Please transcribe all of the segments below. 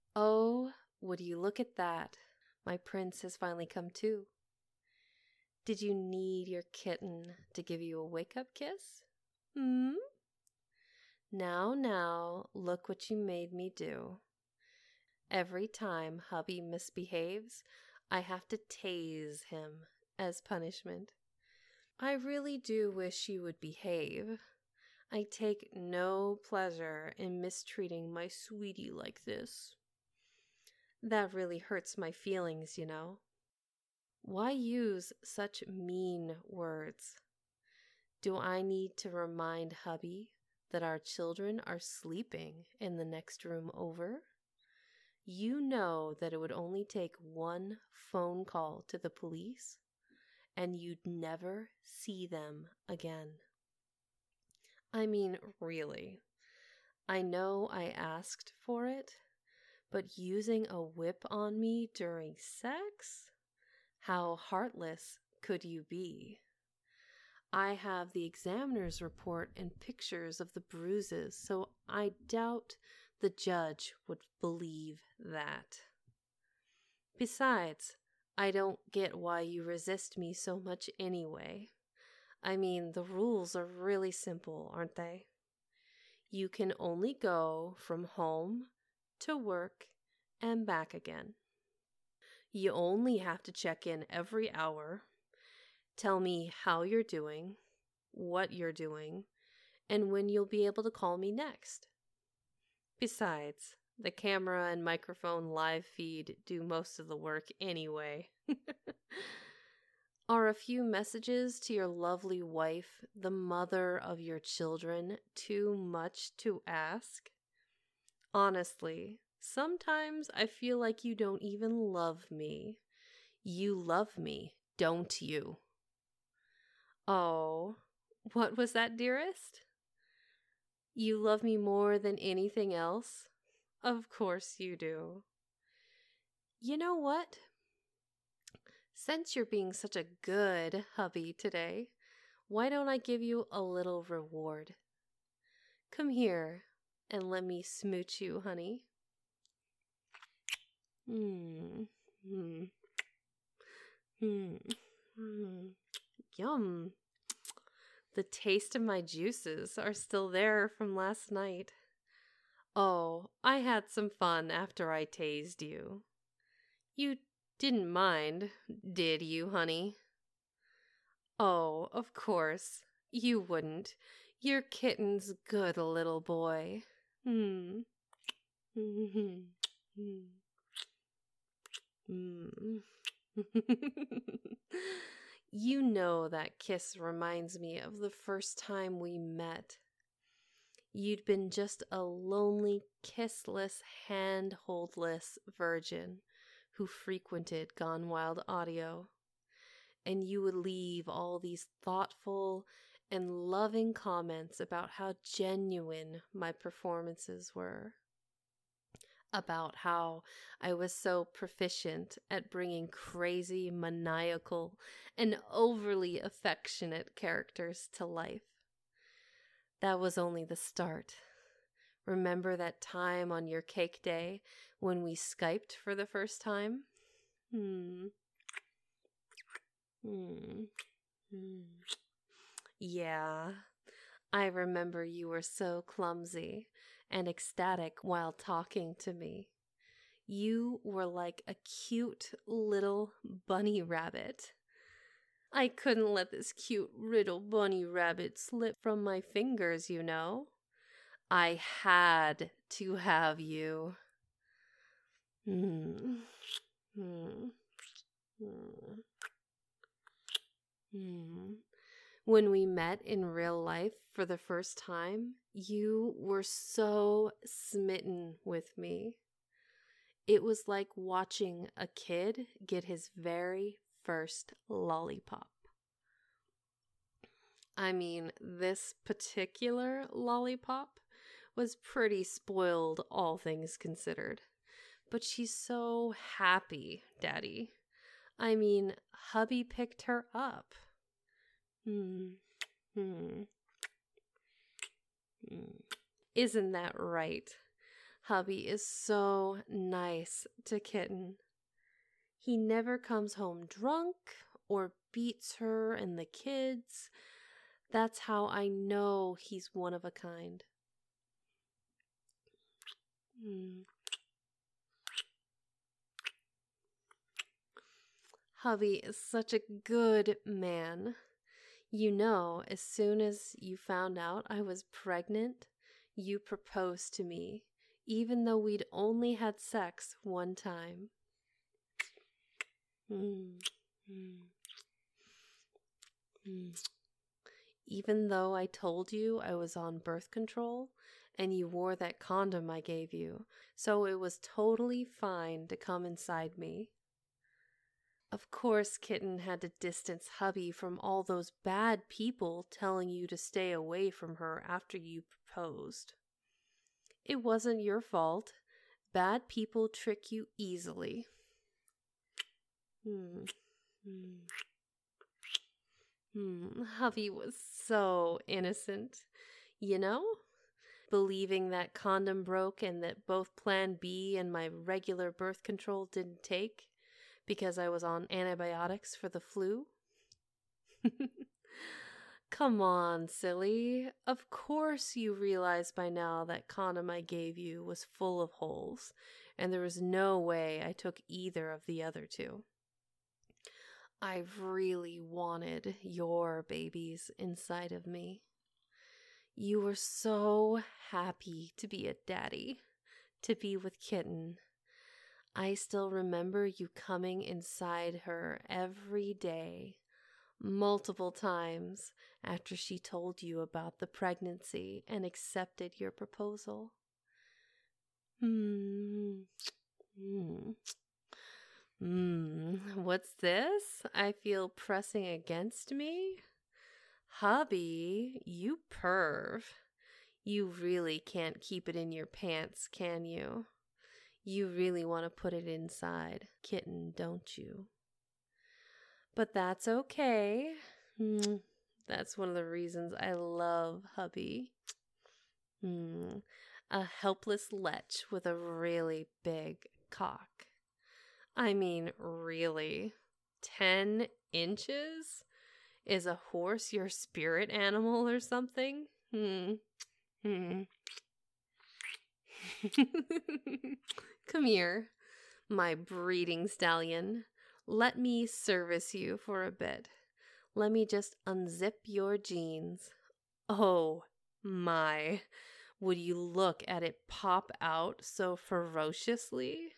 Oh, would you look at that? My prince has finally come to. Did you need your kitten to give you a wake-up kiss? Hmm? Now, look what you made me do. Every time hubby misbehaves, I have to tase him as punishment. I really do wish you would behave. I take no pleasure in mistreating my sweetie like this. That really hurts my feelings, you know. Why use such mean words? Do I need to remind hubby that our children are sleeping in the next room over? You know that it would only take one phone call to the police, and you'd never see them again. I mean, really. I know I asked for it, but using a whip on me during sex? How heartless could you be? I have the examiner's report and pictures of the bruises, so I doubt the judge would believe that. Besides, I don't get why you resist me so much anyway. I mean, the rules are really simple, aren't they? You can only go from home to work and back again. You only have to check in every hour, tell me how you're doing, what you're doing, and when you'll be able to call me next. Besides, the camera and microphone live feed do most of the work anyway. Are a few messages to your lovely wife, the mother of your children, too much to ask? Honestly, sometimes I feel like you don't even love me. You love me, don't you? Oh, what was that, dearest? You love me more than anything else? Of course you do. You know what? Since you're being such a good hubby today, why don't I give you a little reward? Come here and let me smooch you, honey. Yum. The taste of my juices are still there from last night. Oh, I had some fun after I tased you. You didn't mind, did you, honey? Oh, of course. You wouldn't. Your kitten's good little boy. Hmm. You know that kiss reminds me of the first time we met. You'd been just a lonely, kissless, hand-holdless virgin who frequented Gone Wild Audio. And you would leave all these thoughtful and loving comments about how genuine my performances were. About how I was so proficient at bringing crazy, maniacal, and overly affectionate characters to life. That was only the start. Remember that time on your cake day when we Skyped for the first time? Yeah, I remember you were so clumsy and ecstatic while talking to me. You were like a cute little bunny rabbit. I couldn't let this cute little bunny rabbit slip from my fingers, you know. I had to have you. When we met in real life for the first time, you were so smitten with me. It was like watching a kid get his very first lollipop. I mean, this particular lollipop was pretty spoiled, all things considered. But she's so happy, Daddy. I mean, hubby picked her up. Isn't that right? Hubby is so nice to Kitten. He never comes home drunk or beats her and the kids. That's how I know he's one of a kind. Hubby is such a good man. You know, as soon as you found out I was pregnant, you proposed to me, even though we'd only had sex one time. Even though I told you I was on birth control and you wore that condom I gave you, so it was totally fine to come inside me. Of course, Kitten had to distance Hubby from all those bad people telling you to stay away from her after you proposed. It wasn't your fault. Bad people trick you easily. Hubby was so innocent, you know? Believing that condom broke and that both Plan B and my regular birth control didn't take because I was on antibiotics for the flu. Come on, silly. Of course you realize by now that condom I gave you was full of holes, and there was no way I took either of the other two. I really wanted your babies inside of me. You were so happy to be a daddy, to be with Kitten. I still remember you coming inside her every day, multiple times after she told you about the pregnancy and accepted your proposal. What's this? I feel pressing against me? Hubby, you perv. You really can't keep it in your pants, can you? You really want to put it inside, Kitten, don't you? But that's okay. That's one of the reasons I love Hubby. A helpless lech with a really big cock. I mean, really. 10 inches? Is a horse your spirit animal or something? Come here, my breeding stallion. Let me service you for a bit. Let me just unzip your jeans. Oh my, would you look at it pop out so ferociously?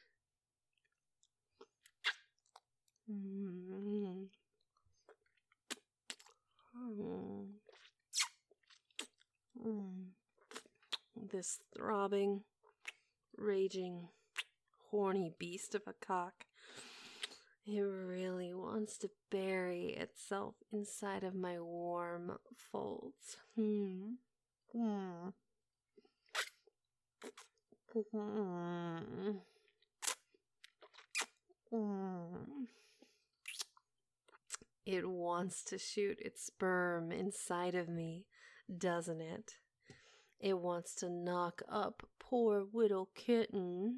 This throbbing, raging, horny beast of a cock. It really wants to bury itself inside of my warm folds. It wants to shoot its sperm inside of me, doesn't it? It wants to knock up poor little Kitten.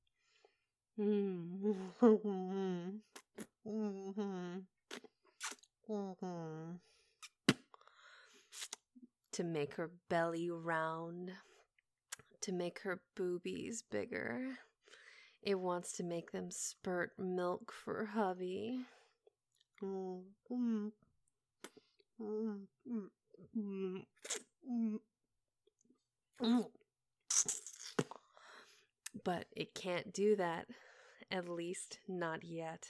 To make her belly round, to make her boobies bigger. It wants to make them spurt milk for Hubby. But it can't do that, at least not yet.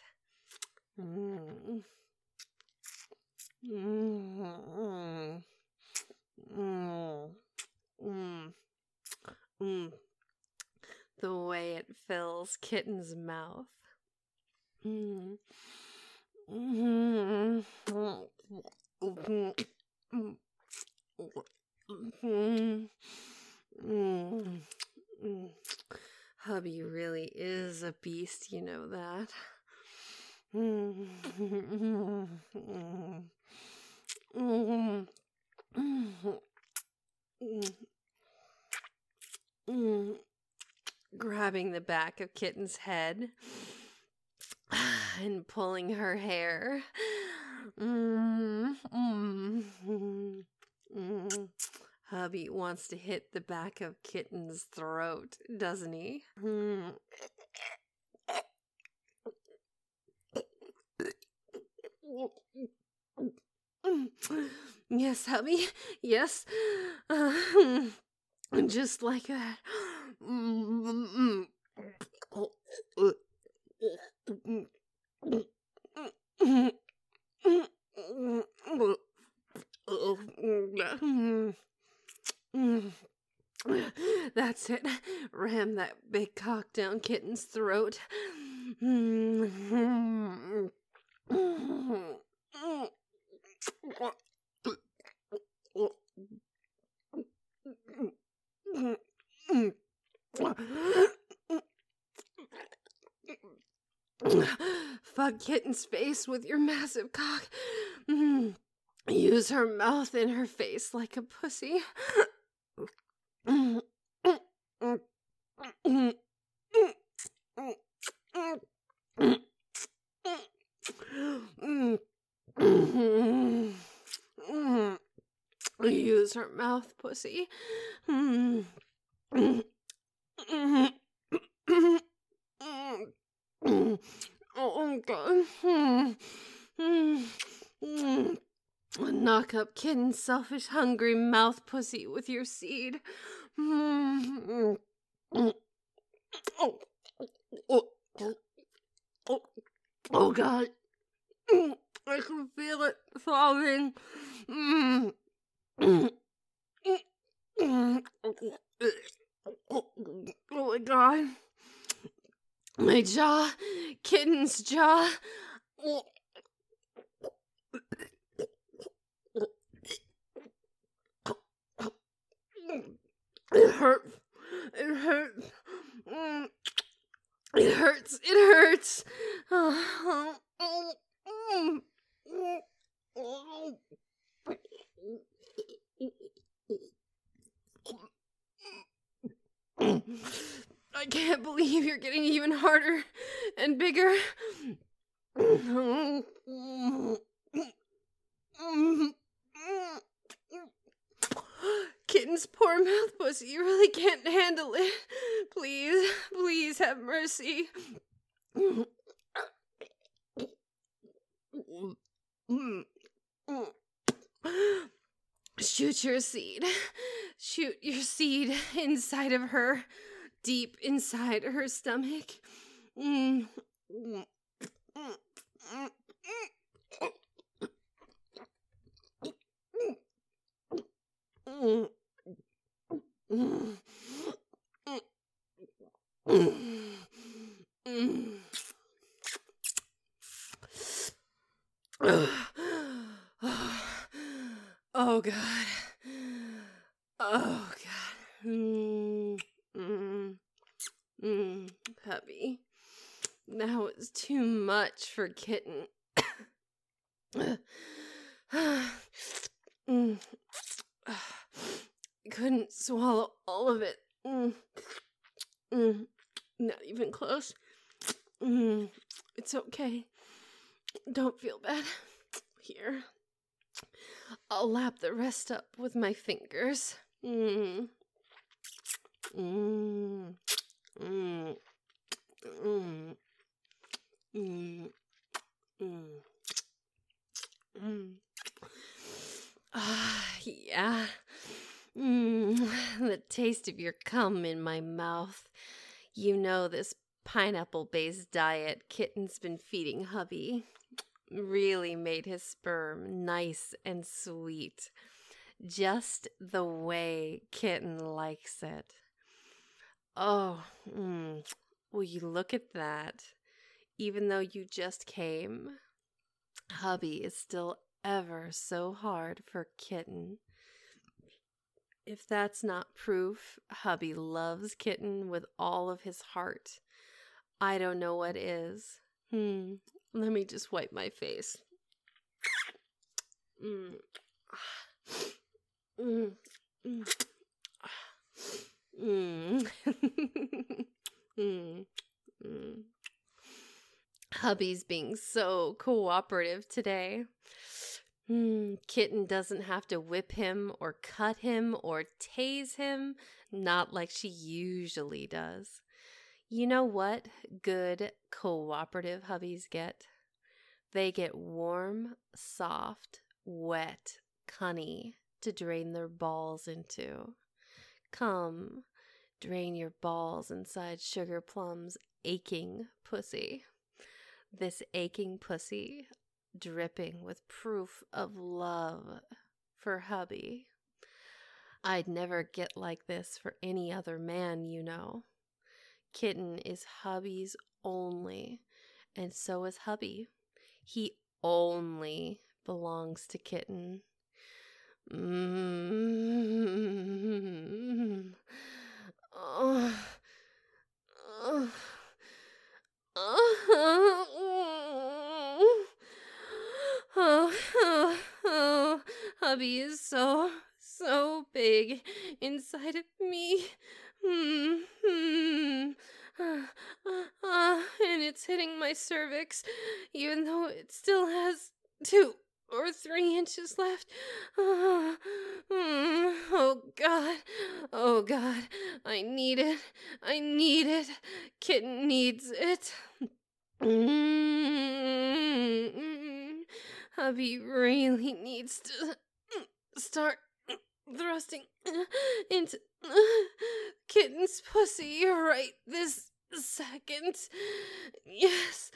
The way it fills Kitten's mouth. Hubby really is a beast, you know that. grabbing the back of Kitten's head and pulling her hair. Hubby wants to hit the back of Kitten's throat, doesn't he? Yes, hubby. Yes. Just like that. That's it. Ram that big cock down Kitten's throat. Fuck Kitten's face with your massive cock. Use her mouth in her face like a pussy. Use her mouth, pussy. Oh, God. Knock up Kitten's selfish, hungry mouth pussy with your seed. Oh, God. I can feel it throbbing. Oh, my God. My jaw. Kitten's jaw. It hurts. It hurts. It hurts. It hurts. I can't believe you're getting even harder and bigger. Kitten's poor mouth pussy, you really can't handle it. Please, please have mercy. Shoot your seed. Shoot your seed inside of her, deep inside her stomach. Oh, God. Oh, God. Puppy. That was too much for Kitten. Couldn't swallow all of it. Not even close. It's okay. Don't feel bad. Here. I'll lap the rest up with my fingers. Yeah. The taste of your cum in my mouth. You know this pineapple-based diet Kitten's been feeding hubby really made his sperm nice and sweet. Just the way Kitten likes it. Oh, will you look at that? Even though you just came, hubby is still ever so hard for Kitten. If that's not proof hubby loves Kitten with all of his heart, I don't know what is. Let me just wipe my face. Hubby's being so cooperative today. Kitten doesn't have to whip him or cut him or tase him, not like she usually does. You know what good cooperative hubbies get? They get warm, soft, wet cunny to drain their balls into. Come, drain your balls inside Sugar Plum's aching pussy. This aching pussy dripping with proof of love for hubby. I'd never get like this for any other man, you know. Kitten is hubby's only, and so is hubby. He only belongs to Kitten. Oh. Hubby is so big inside of me. And it's hitting my cervix, even though it still has 2 or 3 inches left. Oh God, I need it. Kitten needs it. Hubby really needs to start thrusting into Kitten's pussy right this second. Yes.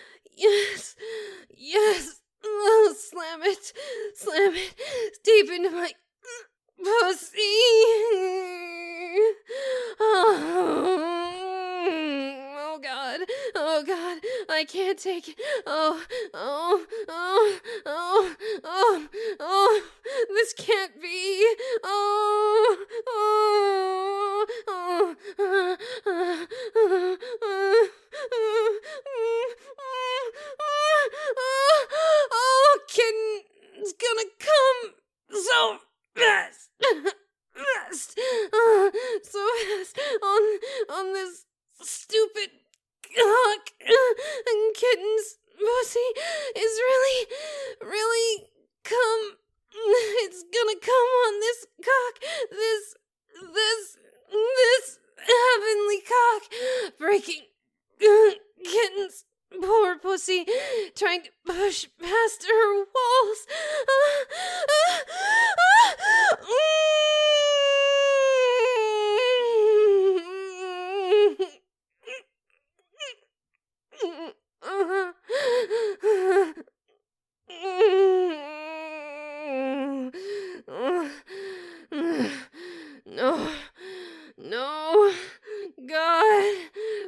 Oh, slam it deep into my pussy. Oh God, I can't take it. Oh, this can't be. Kitten's gonna come so fast. So fast on this stupid cock. And Kitten's pussy is really come. It's gonna come on this cock. This heavenly cock, breaking Kitten's poor pussy, trying to push past her walls. No, God,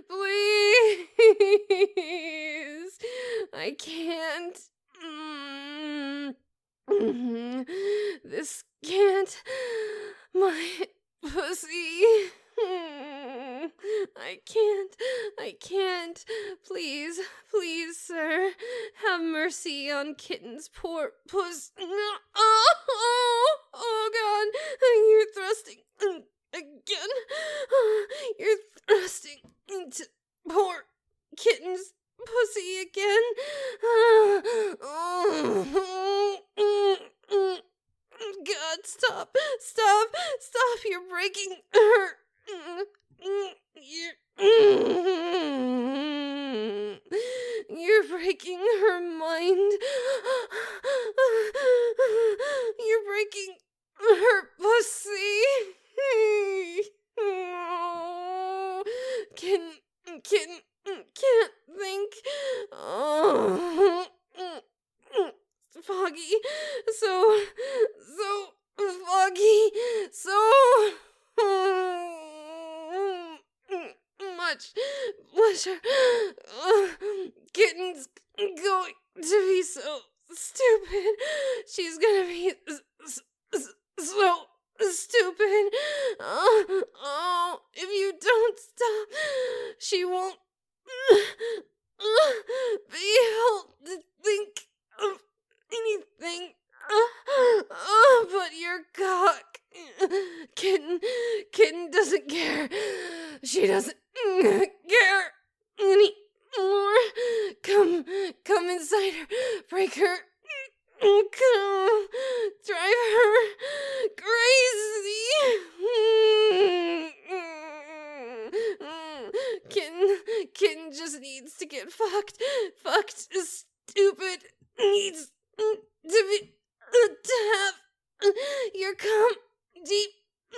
please, I can't. This can't, my pussy. I can't. Please, sir, have mercy on Kitten's poor puss. Oh, God, you're thrusting again. You're thrusting into poor Kitten's pussy again. God, stop, you're breaking her. You're breaking her mind. You're breaking her pussy. Kitten can't think. Foggy, so foggy, so much pleasure. Kitten's going to be so stupid. She's gonna be so stupid. If you don't stop, she won't be able to think of anything but your cock. Kitten doesn't care. She doesn't care anymore. Come make her come, drive her crazy. Kitten just needs to get fucked. Fucked is stupid. Needs to be to have your cum deep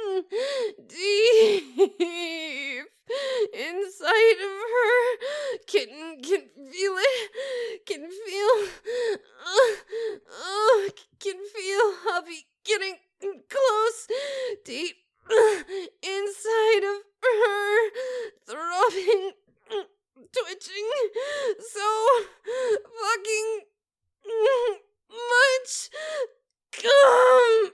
inside of her. Kitten can feel it. Can feel can feel hubby getting close, deep inside of her, throbbing, twitching so fucking much. Come,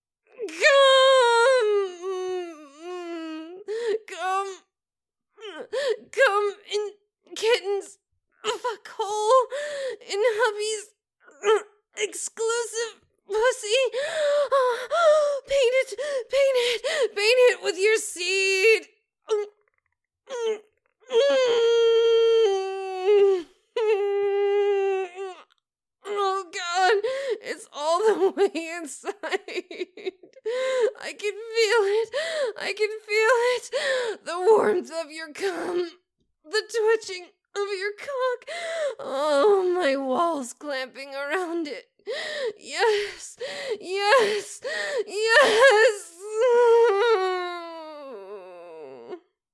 come in kitten's fuck hole in hubby's exclusive pussy. Paint it with your seed. Oh God, it's all the way inside. I can feel it. The warmth of your cum, the twitching of your cock. Oh, my walls clamping around it. Yes.